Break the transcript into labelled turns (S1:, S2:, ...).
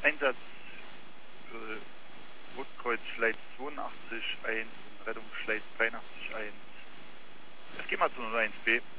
S1: Einsatz Rotkreuz Schleiz 82 1 und Rettungsschleiz 83 1. Es geht mal zu 01B.